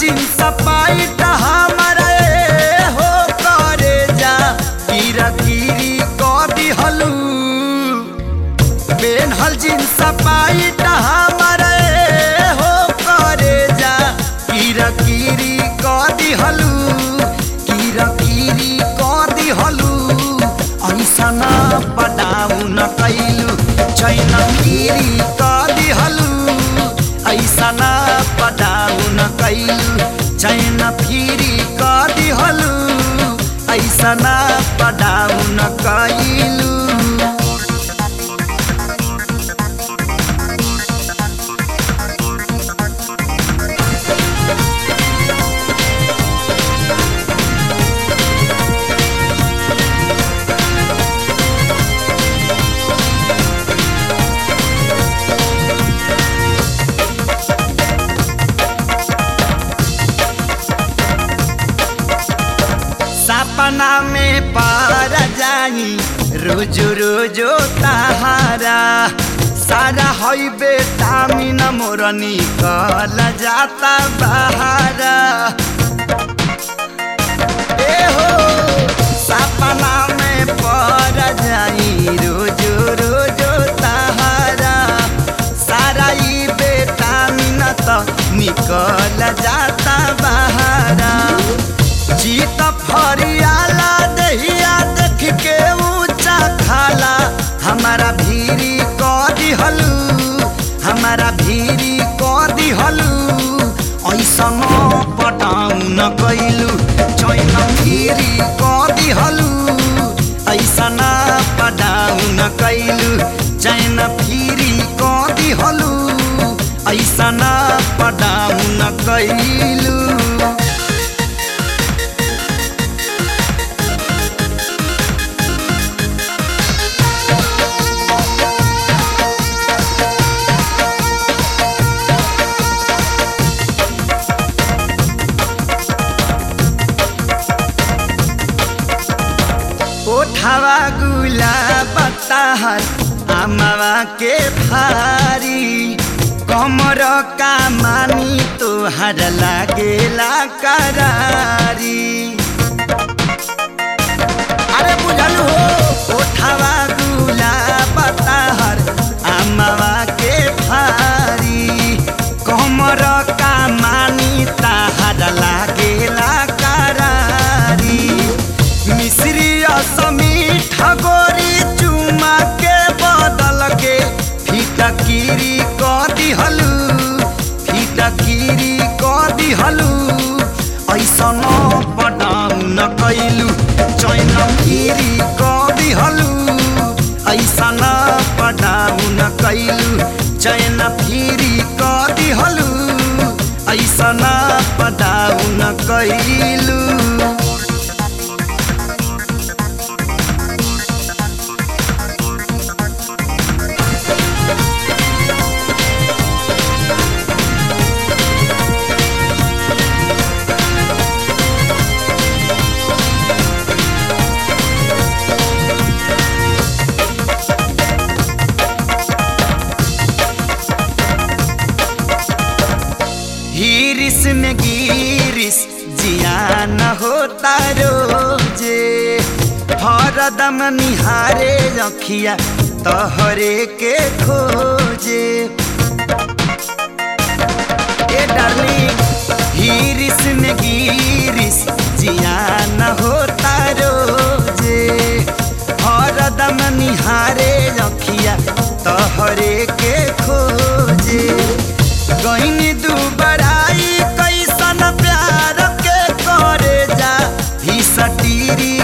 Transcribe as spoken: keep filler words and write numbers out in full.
jeans pant हमारा हो करे जा कीरा कीरी कर दिहलू पेन्हल जींस पैंट हमारा हो करे जा कीरा कीरी कर दिहलू कीरा कीरी कर दिहलू ऐसा ना पटाऊ न कैलू चैन कीरी कर दिहलू ऐसा ना पटाऊ न कैलू चैन फिरी कर दिहलू ऐसा ना पटाऊ न कैलू सपना में पार जाई रोजो रोजो तहारा सारा हई बेटा मीना मोरनी कल जाता बहारा ए हो सपना में पार जाई रोजो रोजो तहारा सारा ही बेटा मीना तो निकल जाता बहारा जीत फरियाला दहिया देख के ऊंचा खाला हमारा भीरी कर दिहलू हमारा भीरी कर दिहलू ऐसा न पटाऊ न कैलू चैन भीरी कर दिहलू ऐसा न पटाऊ न कैलू चैन भीरी कर दिहलू ऐसा न पटाऊ न कैलू ओठावा गुलाब ताहर आमावा के भारी कमर का मानी तोहर लागेला करारी अरे बुझल हो ओठावा गुलाब ताहर आमावा के भारी कमर का मानी ताहर लागेला करारी मिश्री समीठ गोरी चुमा के बदल के फिटकीरी कर दिहलू फिटकीरी कर दिहलू ऐसा न पटाऊ न कैलू चैन कीरी कर दिहलू ऐसा न पटाऊ न कैलू चैन फिरी कर दिहलू ऐसा न पटाऊ न कैलू हिरिस में गिरिस जिया न होता रोजे हरदम निहारे रखिया तहरे के खोजे ए डार्लिंग हिरिस में गिरिस जिया न होता रोजे हरदम निहारे रखिया तहरे के खोजे गईनी दुबराई कैसन प्यार के करे जा ही सटीरी